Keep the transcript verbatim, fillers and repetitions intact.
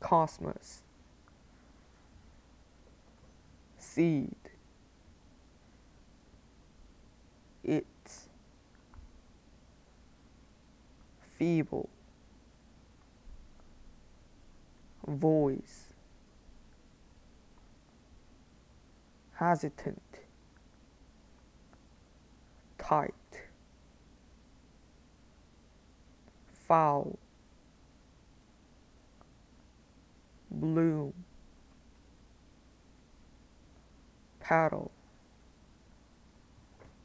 cosmos, seed, it, feeble, voice, hesitant, tight, foul, bloom, paddle,